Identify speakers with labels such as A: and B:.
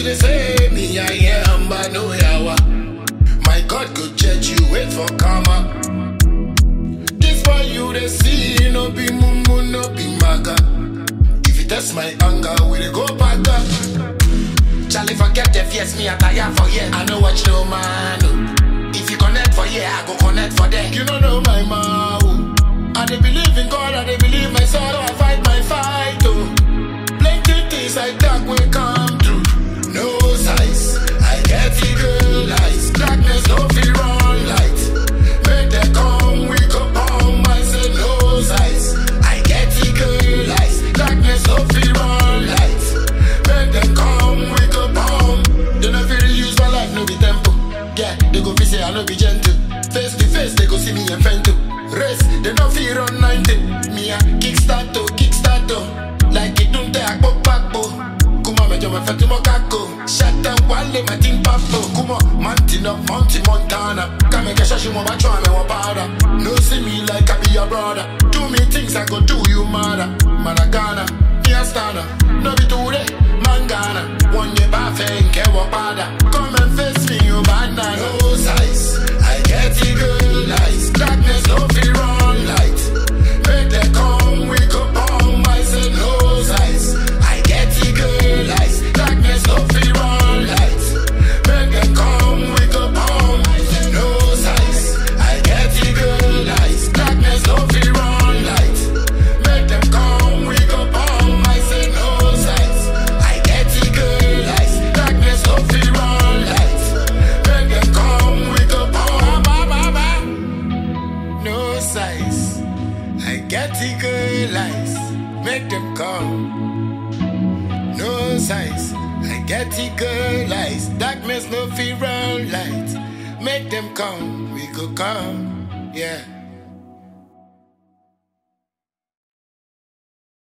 A: they say me I am, but no yawa. My God go judge you, wait for karma. This for you they see, no be mumu, no be maga. If you test my anger, we dey go back up. Charlie forget the fears, me I tire for yeah. I know watch no man. No. If you connect for yeah, I go connect for them. You don't know my mouth. I dey believe in God, I dey believe my soul. I fight my fight. Oh, plenty things I talk will come true. No size, I get eagle eyes. Darkness no fear on light. Make them come, we go bomb. I say no size, I get eagle eyes. Darkness no fear on light. Make them come, we go bomb. They no feel use my life, no be tempo. Yeah, they go say I no be gentle. Face to face, they go see me and fento. Race, they no fear on 90. Me a kickstart to. Like it don't take a back bo. Kuma me jama fatu mo kako. Shut down wale my team papo. Kuma mountain up, Montana. Come and shashi mo bacho me wa bada. No see me like I be your brother. Do me things I go do you mother. Maragana, me a stana. No be today, mangana. One year bafe nke wa bada. Come and face me you banana. No size, I get eagle eyes. Darkness no fear on light. Make them come, we go bomb. I say no size, I get eagle eyes. Darkness no fear on light. Make them come, we go bomb. No size, I get eagle eyes. Darkness no fear on light. Make them come, we go bomb. I say no size, I get eagle eyes. Darkness no fear on light. Make them come, we go bomb. No size, I get eagle eyes. Make them come. No size, I get eagle eyes. Darkness no fear on light. Make them come, we go come. Yeah.